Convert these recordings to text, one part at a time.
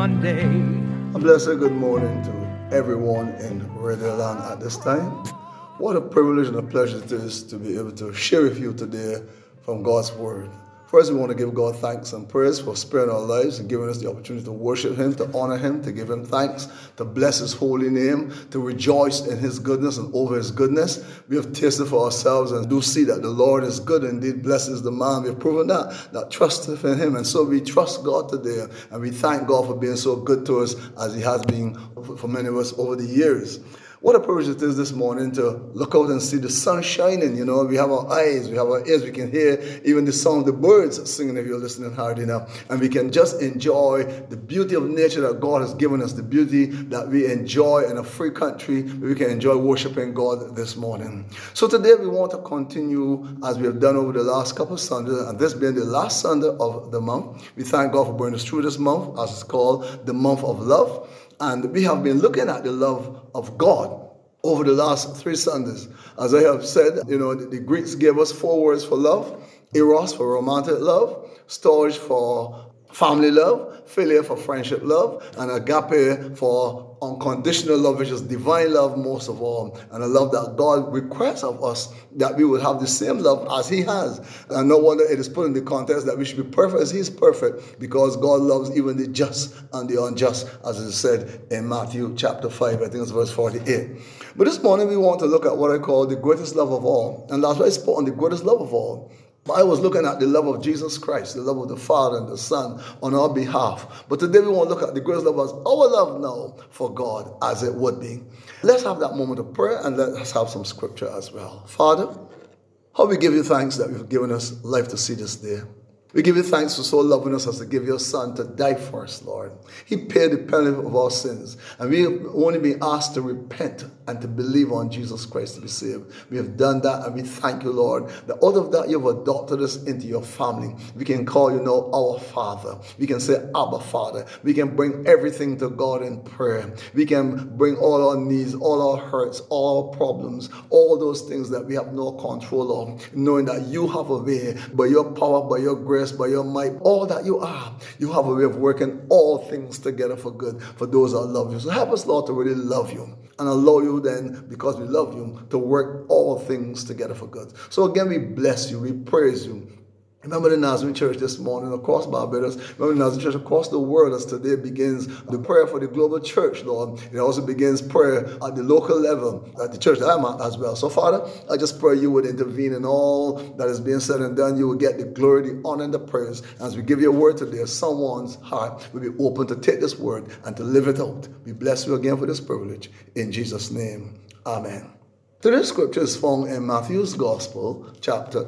one day. A blessed good morning to everyone in Radio Land at this time. What a privilege and a pleasure it is to be able to share with you today from God's Word. First, we want to give God thanks and praise for sparing our lives and giving us the opportunity to worship Him, to honor Him, to give Him thanks, to bless His holy name, to rejoice in His goodness and over His goodness. We have tasted for ourselves and do see that the Lord is good and indeed blesses the man. We have proven that trusteth in Him. And so we trust God today and we thank God for being so good to us as He has been for many of us over the years. What a privilege it is this morning to look out and see the sun shining. You know, we have our eyes, we have our ears, we can hear even the sound of the birds singing if you're listening hard enough. And we can just enjoy the beauty of nature that God has given us, the beauty that we enjoy in a free country. We can enjoy worshiping God this morning. So today we want to continue as we have done over the last couple of Sundays, and this being the last Sunday of the month. We thank God for bringing us through this month, as it's called the month of love. And we have been looking at the love of God over the last 3 Sundays. As I have said, you know, the Greeks gave us 4 words for love: eros for romantic love, storge for family love, philia for friendship love, and agape for unconditional love, which is divine love most of all, and a love that God requires of us, that we will have the same love as He has. And no wonder it is put in the context that we should be perfect as He is perfect, because God loves even the just and the unjust, as it is said in Matthew chapter 5, I think it's verse 48. But this morning we want to look at what I call the greatest love of all, and that's why I spoke on the greatest love of all. I was looking at the love of Jesus Christ, the love of the Father and the Son on our behalf. But today we want to look at the greatest love as our love now for God, as it would be. Let's have that moment of prayer and let's have some scripture as well. Father, how we give you thanks that you've given us life to see this day. We give you thanks for so loving us as to give your Son to die for us, Lord. He paid the penalty of our sins. And we have only been asked to repent and to believe on Jesus Christ to be saved. We have done that, and we thank you, Lord, that out of that you have adopted us into your family. We can call you now our Father. We can say Abba Father. We can bring everything to God in prayer. We can bring all our needs, all our hurts, all our problems, all those things that we have no control of, knowing that you have a way, by your power, by your grace, by your might, all that you are, you have a way of working all things together for good for those that love you. So help us, Lord, to really love you and allow you then, because we love you, to work all things together for good. So again, we bless you, we praise you. Remember the Nazarene Church this morning across Barbados. Remember the Nazarene Church across the world, as today begins the prayer for the global church, Lord. It also begins prayer at the local level, at the church that I'm at as well. So, Father, I just pray you would intervene in all that is being said and done. You will get the glory, the honor, and the praise. As we give your word today, someone's heart will be open to take this word and to live it out. We bless you again for this privilege. In Jesus' name, amen. Today's scripture is found in Matthew's Gospel, chapter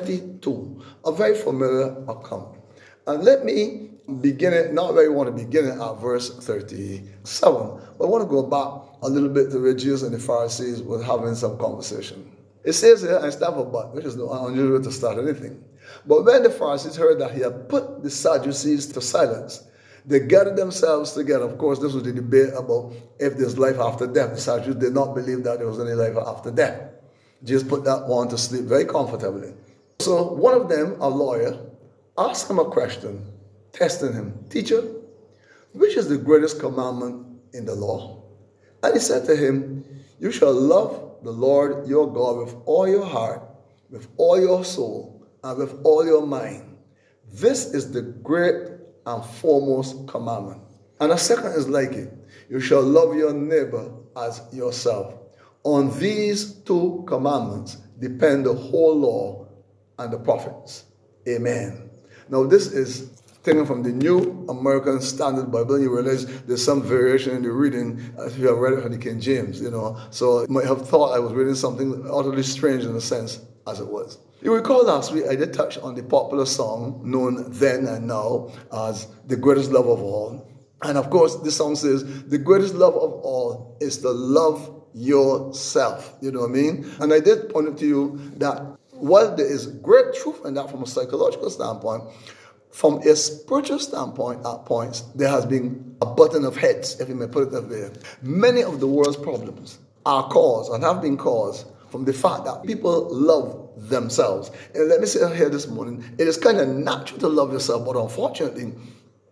22, a very familiar account. And let me begin it, not where I want to begin it at verse 37, but I want to go back a little bit to where Jesus and the Pharisees were having some conversation. It says here, and start for but, which is not unusual to start anything. But when the Pharisees heard that he had put the Sadducees to silence, they gathered themselves together. Of course, this was the debate about if there's life after death. The Sadducees did not believe that there was any life after death. Jesus put that one to sleep very comfortably. So one of them, a lawyer, asked him a question, testing him. Teacher, which is the greatest commandment in the law? And he said to him, you shall love the Lord your God with all your heart, with all your soul, and with all your mind. This is the great and foremost commandment. And a second is like it. You shall love your neighbor as yourself. On these 2 commandments depend the whole law and the prophets. Amen. Now this is taken from the New American Standard Bible. You realize there's some variation in the reading if you have read it from the King James, you know. So you might have thought I was reading something utterly strange in a sense, as it was. You recall last week I did touch on the popular song known then and now as The Greatest Love of All. And of course, this song says, the greatest love of all is to love yourself. You know what I mean? And I did point out to you that while there is great truth in that from a psychological standpoint, from a spiritual standpoint at points, there has been a button of heads, if you may put it that way. Many of the world's problems are caused and have been caused from the fact that people love themselves. And let me say here this morning, it is kind of natural to love yourself, but unfortunately,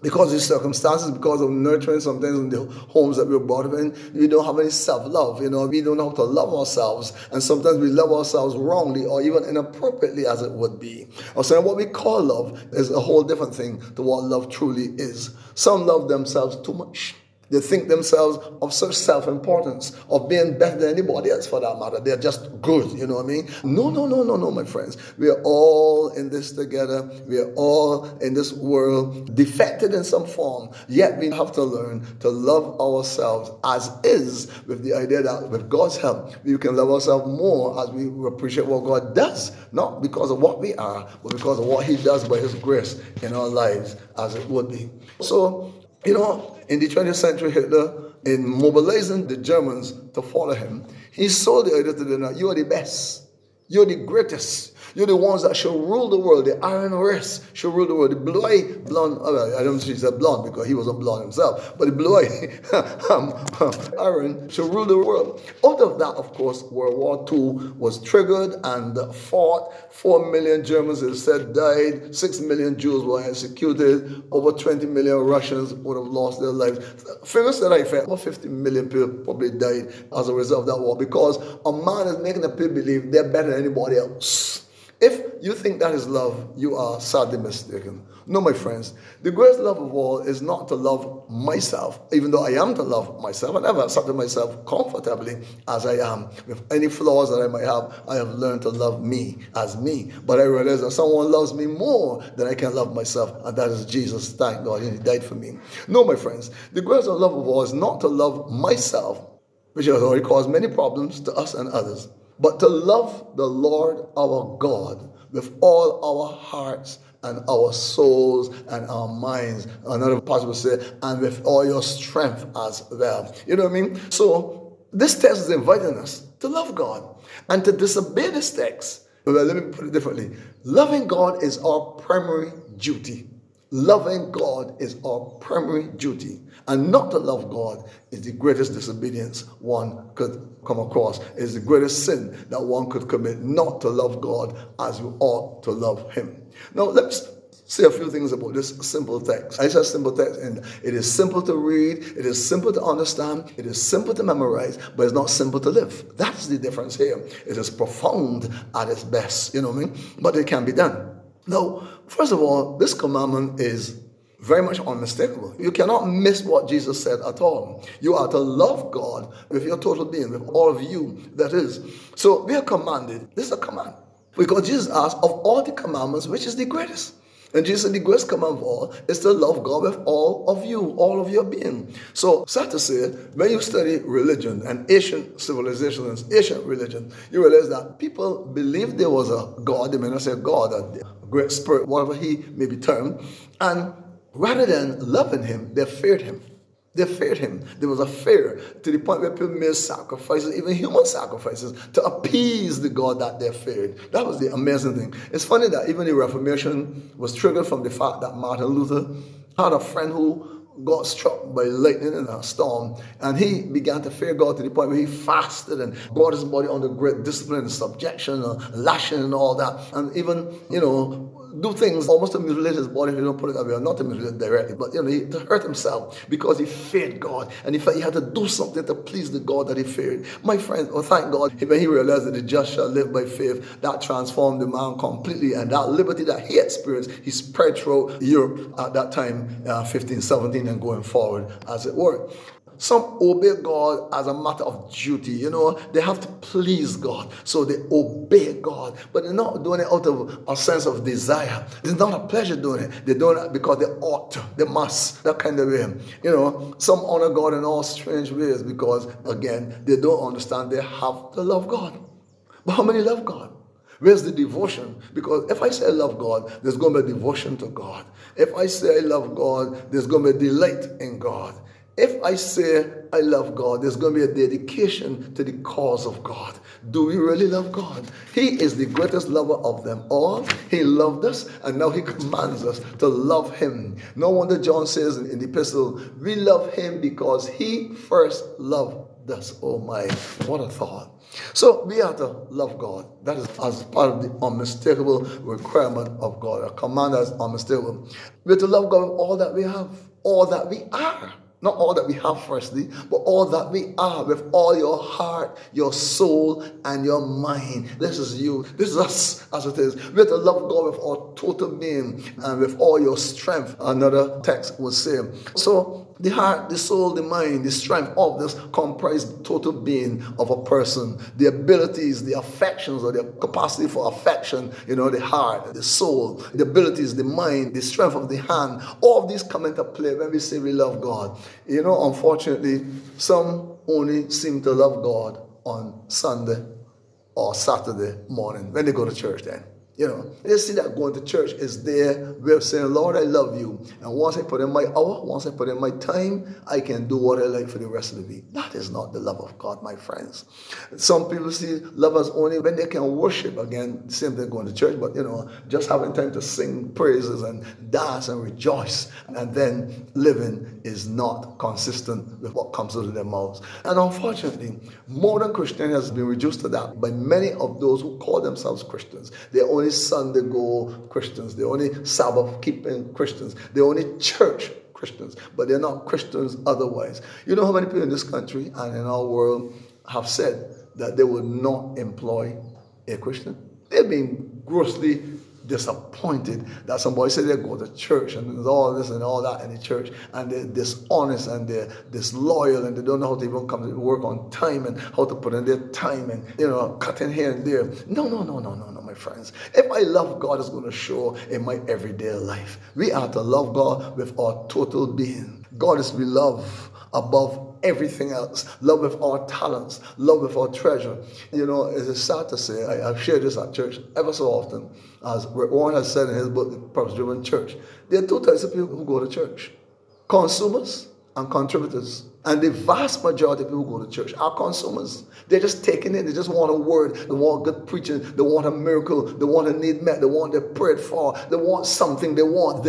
because of circumstances, because of nurturing sometimes in the homes that we were brought up in, we don't have any self-love. We don't know how to love ourselves. And sometimes we love ourselves wrongly or even inappropriately, as it would be. Or so what we call love is a whole different thing to what love truly is. Some love themselves too much. They think themselves of such self-importance, of being better than anybody else for that matter. They're just good, you know what I mean? No, my friends. We are all in this together. We are all in this world, defected in some form. Yet we have to learn to love ourselves as is, with the idea that with God's help, we can love ourselves more as we appreciate what God does. Not because of what we are, but because of what He does by His grace in our lives, as it would be. So, in the 20th century, Hitler, in mobilizing the Germans to follow him, he sold the idea to them that you are the best, you're the greatest, you're the ones that shall rule the world. The iron race shall rule the world. The blue-eyed blonde, I don't think he said blonde because he wasn't blonde himself, but the blue-eyed iron shall rule the world. Out of that, of course, World War II was triggered and fought. 4 million Germans, it said, died. 6 million Jews were executed. Over 20 million Russians would have lost their lives. Figures that I found, over 50 million people probably died as a result of that war, because a man is making the people believe they're better than anybody else. If you think that is love, you are sadly mistaken. No, my friends, the greatest love of all is not to love myself, even though I am to love myself. I never accepted myself comfortably as I am. With any flaws that I might have, I have learned to love me as me. But I realize that someone loves me more than I can love myself, and that is Jesus. Thank God, He died for me. No, my friends, the greatest love of all is not to love myself, which has already caused many problems to us and others, but to love the Lord our God with all our hearts and our souls and our minds. Another passage will say, and with all your strength as well. You know what I mean? So this text is inviting us to love God and to disobey this text. Well, let me put it differently. Loving God is our primary duty. Loving God is our primary duty. And not to love God is the greatest disobedience one could come across. It is the greatest sin that one could commit, not to love God as you ought to love Him. Now, let's say a few things about this simple text. I said simple text, and it is simple to read, it is simple to understand, it is simple to memorize, but it's not simple to live. That's the difference here. It is profound at its best, you know what I mean? But it can be done. Now, first of all, this commandment is very much unmistakable. You cannot miss what Jesus said at all. You are to love God with your total being, with all of you, that is. So we are commanded, this is a command, because Jesus asked, of all the commandments, which is the greatest? And Jesus said the greatest command of all is to love God with all of you, all of your being. So, sad to say, when you study religion and ancient civilization and ancient religion, you realize that people believed there was a God. They may not say God, a great spirit, whatever he may be termed. And rather than loving him, they feared him. They feared him. There was a fear to the point where people made sacrifices, even human sacrifices, to appease the God that they feared. That was the amazing thing. It's funny that even the Reformation was triggered from the fact that Martin Luther had a friend who got struck by lightning in a storm, and he began to fear God to the point where he fasted and brought his body under great discipline and subjection and lashing and all that, and even, do things almost to mutilate his body, if you don't put it that way, not to mutilate directly, but to hurt himself because he feared God, and he felt he had to do something to please the God that he feared. My friend, thank God, when he realized that the just shall live by faith, that transformed the man completely, and that liberty that he experienced, he spread throughout Europe at that time, 1517 and going forward, as it were. Some obey God as a matter of duty. They have to please God. So they obey God. But they're not doing it out of a sense of desire. It's not a pleasure doing it. They're doing it because they ought to. They must. That kind of way. Some honor God in all strange ways because, again, they don't understand they have to love God. But how many love God? Where's the devotion? Because if I say I love God, there's going to be devotion to God. If I say I love God, there's going to be delight in God. If I say I love God, there's going to be a dedication to the cause of God. Do we really love God? He is the greatest lover of them all. He loved us, and now he commands us to love him. No wonder John says in the epistle, we love him because he first loved dust. Oh my, what a thought. So we have to love God. That is as part of the unmistakable requirement of God. A command that is unmistakable. We have to love God with all that we have, all that we are. Not all that we have firstly, but all that we are with all your heart, your soul, and your mind. This is you. This is us as it is. We have to love God with our total being and with all your strength. Another text would say. So the heart, the soul, the mind, the strength, all of this comprise the total being of a person. The abilities, the affections, or the capacity for affection, the heart, the soul, the abilities, the mind, the strength of the hand, all of these come into play when we say we love God. Unfortunately, some only seem to love God on Sunday or Saturday morning when they go to church then. They see that going to church is their way of saying, Lord, I love you. And once I put in my hour, once I put in my time, I can do what I like for the rest of the week. That is not the love of God, my friends. Some people see love as only when they can worship. Again, same thing going to church, but just having time to sing praises and dance and rejoice. And then living is not consistent with what comes out of their mouths. And unfortunately, modern Christianity has been reduced to that by many of those who call themselves Christians. They're only Sunday go Christians. They're only Sabbath keeping Christians. They're only church Christians, but they're not Christians otherwise. You know how many people in this country and in our world have said that they would not employ a Christian? They've been grossly disappointed that somebody said they go to church and there's all this and all that in the church, and they're dishonest and they're disloyal and they don't know how to even come to work on time and how to put in their time and cutting here and there. No, my friends. If I love God, it's going to show in my everyday life. We are to love God with our total being. God is beloved above everything else. Love with our talents, love with our treasure. It is sad to say, I've shared this at church ever so often, as Warren has said in his book, The Purpose-Driven Church. There are two types of people who go to church: consumers and contributors. And the vast majority of people who go to church are consumers. They're just taking it. They just want a word. They want good preaching. They want a miracle. They want a need met. They want their prayed for. They want something. They want.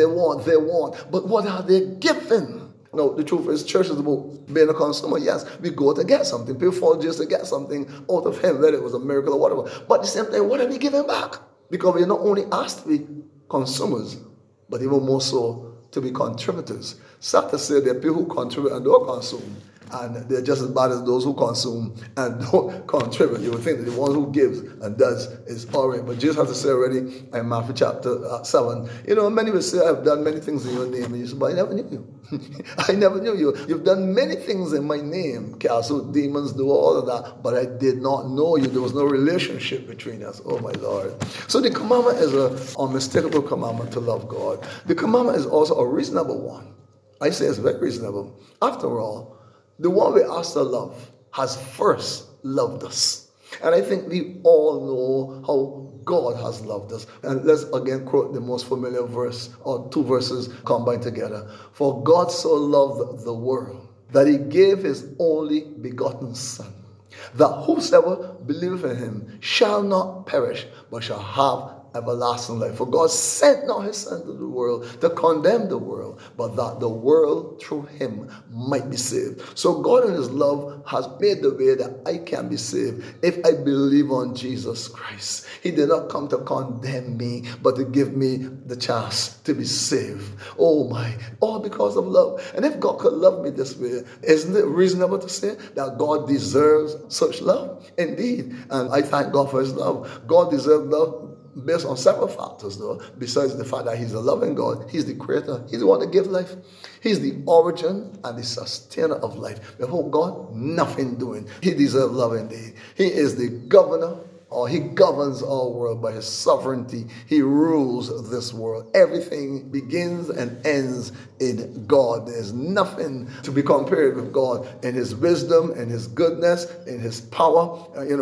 But what are they given? No, the truth is, church is about being a consumer. Yes, we go to get something. People fall just to get something out of him, whether it was a miracle or whatever. But the same thing, what are we giving back? Because we're not only asked to be consumers, but even more so to be contributors. Sad to say, there are people who contribute and don't consume, and they're just as bad as those who consume and don't contribute. You would think that the one who gives and does is all right. But Jesus has to say already in Matthew chapter 7, many will say, I've done many things in your name. And you say, but I never knew you. I never knew you. You've done many things in my name. Cast out demons, do all of that. But I did not know you. There was no relationship between us. Oh, my Lord. So the commandment is an unmistakable commandment to love God. The commandment is also a reasonable one. I say it's very reasonable. After all, the one we asked to love has first loved us. And I think we all know how God has loved us. And let's again quote the most familiar verse, or two verses combined together. For God so loved the world that he gave his only begotten Son, that whosoever believeth in him shall not perish, but shall have everlasting life. For God sent not his Son to the world to condemn the world, but that the world through him might be saved. So God in his love has made the way that I can be saved if I believe on Jesus Christ. He did not come to condemn me, but to give me the chance to be saved. Oh my, all because of love. And if God could love me this way, isn't it reasonable to say that God deserves such love? Indeed. And I thank God for his love. God deserves love based on several factors, though, besides the fact that he's a loving God. He's the creator. He's the one that gives life. He's the origin and the sustainer of life. Without God, nothing doing. He deserves love indeed. He is the governor, or he governs our world by his sovereignty. He rules this world. Everything begins and ends in God. There's nothing to be compared with God in his wisdom, in his goodness, in his power.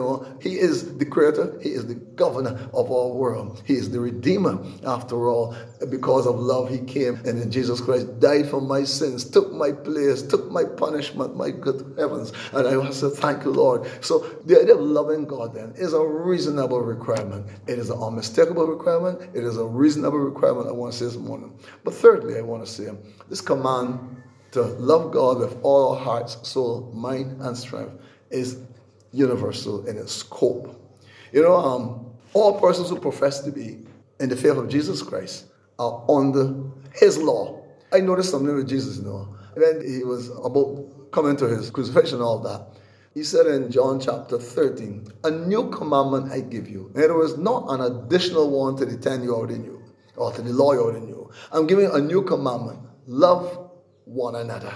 He is the creator. He is the governor of our world. He is the redeemer. After all, because of love, he came and in Jesus Christ died for my sins, took my place, took my punishment, my good heavens. And I want to thank you, Lord. So the idea of loving God then is a reasonable requirement. It is an unmistakable requirement. It is a reasonable requirement, I want to say this morning. But thirdly, I want to say, this command to love God with all our hearts, soul, mind, and strength is universal in its scope. All persons who profess to be in the faith of Jesus Christ are under his law. I noticed something with Jesus, when he was about coming to his crucifixion and all that. He said in John chapter 13, a new commandment I give you. In other words, not an additional one to the 10 you already knew, or to the law you already knew. I'm giving a new commandment. Love one another.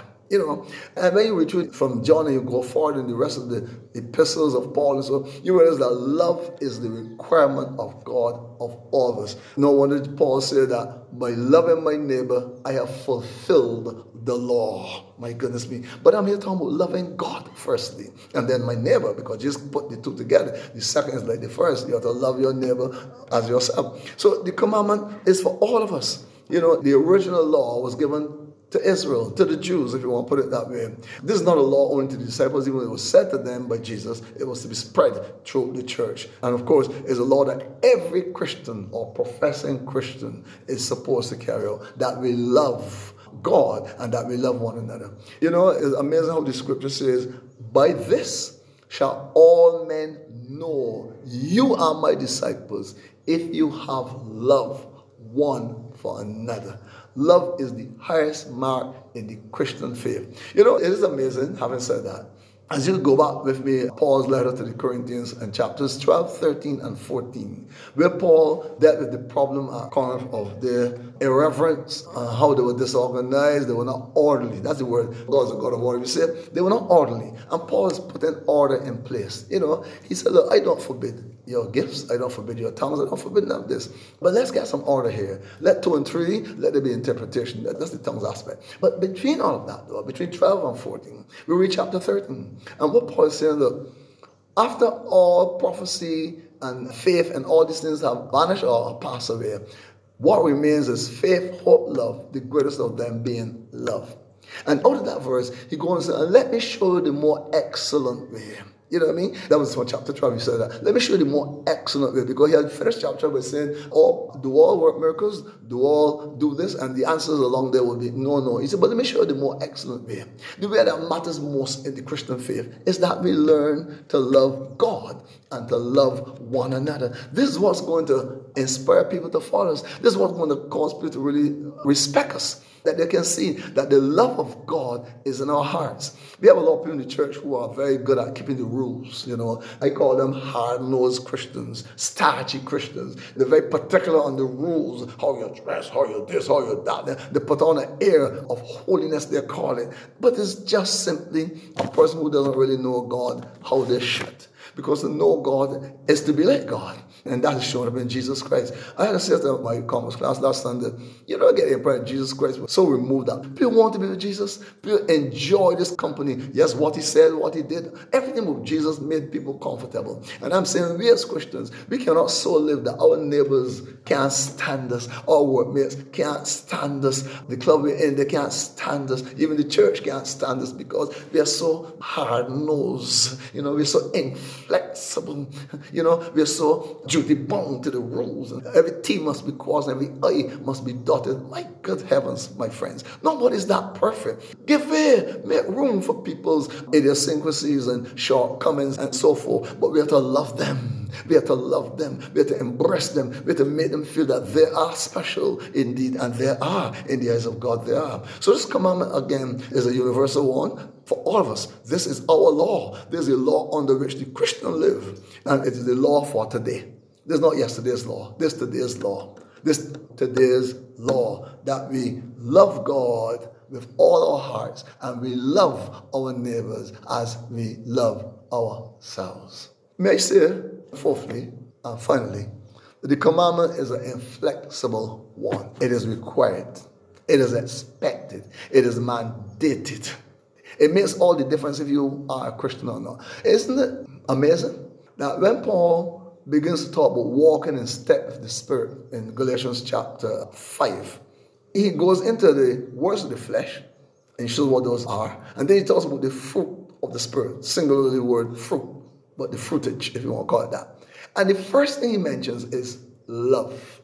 And when you retreat from John and you go forward in the rest of the epistles of Paul and so, you realize that love is the requirement of God of all of us. No wonder Paul said that by loving my neighbor, I have fulfilled the law. My goodness me. But I'm here talking about loving God firstly, and then my neighbor, because Jesus put the two together. The second is like the first. You have to love your neighbor as yourself. So the commandment is for all of us. The original law was given to Israel, to the Jews, if you want to put it that way. This is not a law only to the disciples, even though it was said to them by Jesus. It was to be spread through the church. And of course, it's a law that every Christian or professing Christian is supposed to carry out, that we love God and that we love one another. It's amazing how the scripture says, by this shall all men know you are my disciples, if you have love one for another. Love is the highest mark in the Christian faith. It is amazing, having said that. As you go back with me, Paul's letter to the Corinthians in chapters 12, 13, and 14, where Paul dealt with the problem at Corinth of their irreverence, how they were disorganized, they were not orderly. That's the word. God is a God of order. We say they were not orderly. And Paul is putting order in place. He said, look, I don't forbid your gifts, I don't forbid your tongues, I don't forbid none of this. But let's get some order here. Let 2 and 3, let there be interpretation. That's the tongues aspect. But between all of that, though, between 12 and 14, we read chapter 13. And what Paul is saying, look, after all prophecy and faith and all these things have vanished or passed away, what remains is faith, hope, love, the greatest of them being love. And out of that verse, he goes and says, let me show you the more excellent way. You know what I mean? That was from chapter 12. He said that. Let me show you the more excellent way, because he had finished chapter by saying, do all work miracles? Do all do this? And the answers along there will be no. He said, but let me show you the more excellent way. The way that matters most in the Christian faith is that we learn to love God and to love one another. This is what's going to inspire people to follow us. This is what's going to cause people to really respect us, that they can see that the love of God is in our hearts. We have a lot of people in the church who are very good at keeping the rules. I call them hard-nosed Christians, starchy Christians. They're very particular on the rules, how you dress, how you this, how you that. They put on an air of holiness, they call it. But it's just simply a person who doesn't really know God how they should. Because to know God is to be like God. And that is shown up in Jesus Christ. I had to say to my commerce class last Sunday, you don't get the impression Jesus Christ was so removed that people want to be with Jesus. People enjoy this company. Yes, what he said, what he did, everything with Jesus made people comfortable. And I'm saying we as Christians, we cannot so live that our neighbors can't stand us. Our workmates can't stand us. The club we're in, they can't stand us. Even the church can't stand us because we are so hard-nosed. We're so inflexible. We're so duty-bound to the rules. And every T must be crossed, every I must be dotted. My good heavens, my friends. Nobody's that perfect. Give way. Make room for people's idiosyncrasies and shortcomings and so forth. But we have to love them. We have to love them. We have to embrace them. We have to make them feel that they are special indeed. And they are. In the eyes of God, they are. So this commandment, again, is a universal one for all of us. This is our law. This is a law under which the Christian live. And it is the law for today. This is not yesterday's law. This is today's law. This is today's law, that we love God with all our hearts and we love our neighbors as we love ourselves. May I say, fourthly and finally, that the commandment is an inflexible one. It is required. It is expected. It is mandated. It makes all the difference if you are a Christian or not. Isn't it amazing that when Paul begins to talk about walking in step with the Spirit in Galatians chapter 5, he goes into the works of the flesh and shows what those are. And then he talks about the fruit of the Spirit, singularly word fruit, but the fruitage, if you want to call it that. And the first thing he mentions is love.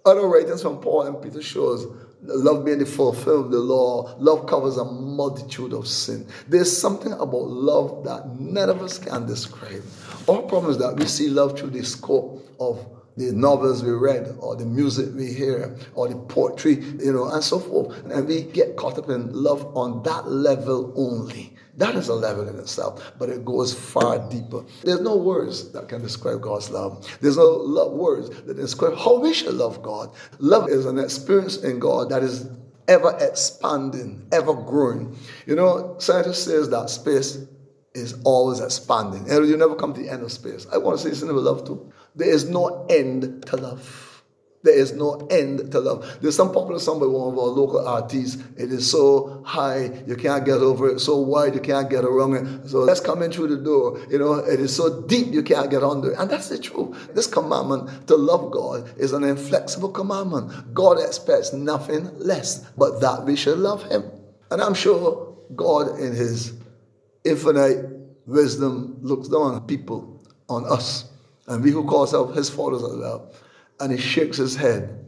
Other writings from Paul and Peter shows love being the fulfillment of the law. Love covers a multitude of sin. There's something about love that none of us can describe. Our problem is that we see love through the scope of the novels we read, or the music we hear, or the poetry, and so forth. And we get caught up in love on that level only. That is a level in itself, but it goes far deeper. There's no words that can describe God's love. There's no words that describe how we should love God. Love is an experience in God that is ever expanding, ever growing. Scientists say that space is always expanding. And you never come to the end of space. I want to say something about love too. There is no end to love. There is no end to love. There's some popular song by one of our local artists. It is so high, you can't get over it. So wide, you can't get around it. So let's come in through the door. It is so deep, you can't get under it. And that's the truth. This commandment to love God is an inflexible commandment. God expects nothing less but that we should love him. And I'm sure God in his infinite wisdom looks down on people, on us, and we who call ourselves his fathers as well. And he shakes his head.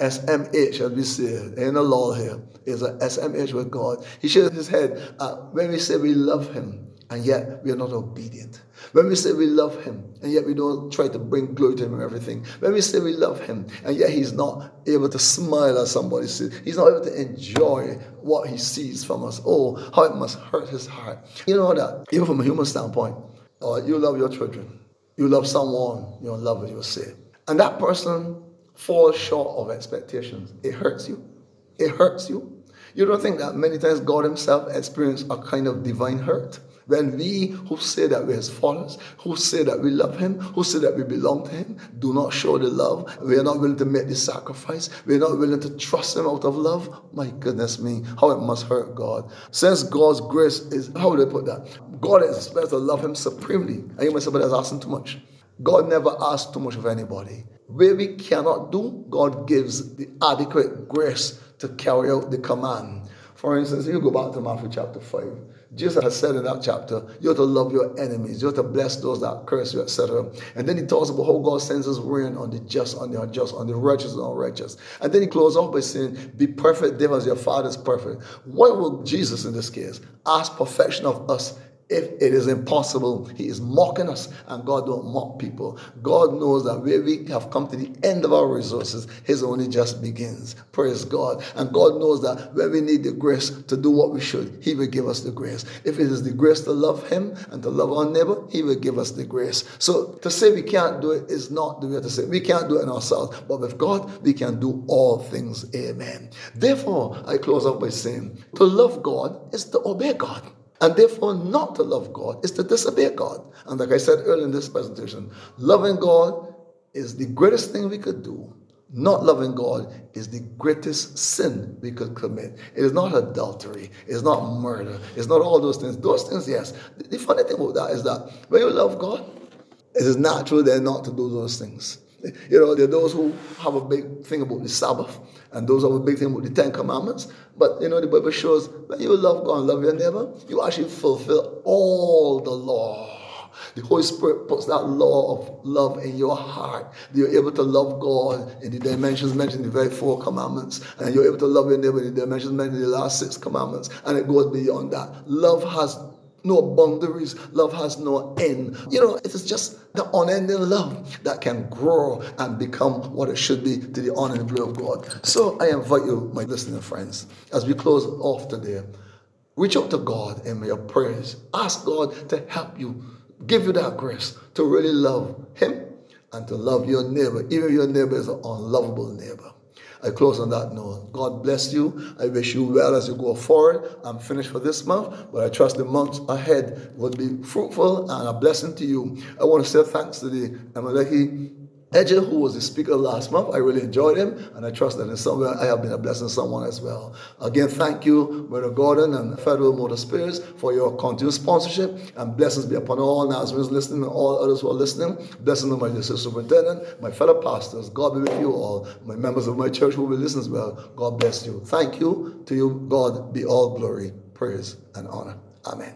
SMH, as we say, ain't a law here. It's a SMH with God. He shakes his head when we say we love him, and yet we are not obedient. When we say we love him, and yet we don't try to bring glory to him and everything. When we say we love him, and yet he's not able to smile as somebody says. He's not able to enjoy what he sees from us. Oh, how it must hurt his heart. You know that, even from a human standpoint, you love your children. You love someone, you don't love it, you'll say. And that person falls short of expectations. It hurts you. It hurts you. You don't think that many times God himself experienced a kind of divine hurt? When we who say that we're his followers, who say that we love him, who say that we belong to him, do not show the love, we are not willing to make the sacrifice, we are not willing to trust him out of love, my goodness me, how it must hurt God. Since God's grace is, how would I put that? God expects to love him supremely. And you might say, but that's asking too much. God never asks too much of anybody. Where we cannot do, God gives the adequate grace to carry out the command. For instance, if you go back to Matthew chapter 5, Jesus has said in that chapter, you have to love your enemies, you have to bless those that curse you, etc. And then he talks about how God sends his rain on the just, on the unjust, on the righteous and unrighteous. And then he closes off by saying, be perfect, even as your Father is perfect. Why would Jesus in this case ask perfection of us? If it is impossible, he is mocking us, and God don't mock people. God knows that where we have come to the end of our resources, his only just begins. Praise God. And God knows that when we need the grace to do what we should, he will give us the grace. If it is the grace to love him and to love our neighbor, he will give us the grace. So to say we can't do it is not the way to say it. We can't do it in ourselves, but with God, we can do all things. Amen. Therefore, I close up by saying, to love God is to obey God. And therefore, not to love God is to disobey God. And like I said earlier in this presentation, loving God is the greatest thing we could do. Not loving God is the greatest sin we could commit. It is not adultery. It's not murder. It's not all those things. Those things, yes. The funny thing about that is that when you love God, it is natural then not to do those things. There are those who have a big thing about the Sabbath, and those who have a big thing about the Ten Commandments. But, the Bible shows when you love God and love your neighbor, you actually fulfill all the law. The Holy Spirit puts that law of love in your heart. You're able to love God in the dimensions mentioned in the very 4 commandments. And you're able to love your neighbor in the dimensions mentioned in the last 6 commandments. And it goes beyond that. Love has no boundaries. Love has no end. It is just the unending love that can grow and become what it should be to the honor and glory of God. So I invite you, my listening friends, as we close off today, reach out to God in your prayers. Ask God to help you, give you that grace to really love him and to love your neighbor, even if your neighbor is an unlovable neighbor. I close on that note. God bless you. I wish you well as you go forward. I'm finished for this month, but I trust the months ahead will be fruitful and a blessing to you. I want to say thanks to the Amaleki Edge, who was the speaker last month. I really enjoyed him, and I trust that in some way I have been a blessing to someone as well. Again, thank you, Brother Gordon and Federal Motor Spares, for your continued sponsorship, and blessings be upon all Nazarenes listening and all others who are listening. Blessings on my district superintendent, my fellow pastors. God be with you all. My members of my church who will listen as well. God bless you. Thank you. To you, God be all glory, praise, and honor. Amen.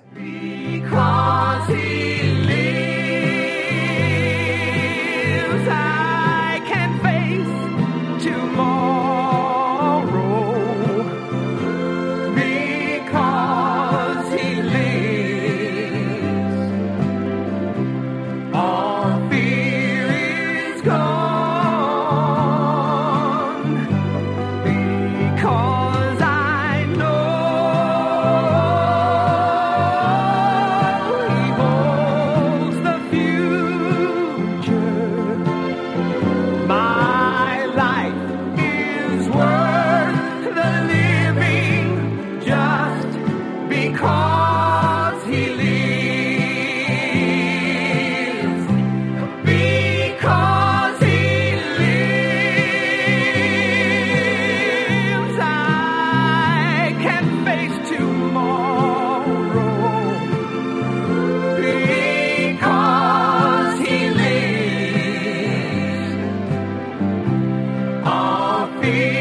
Because he lives, I can face tomorrow. feel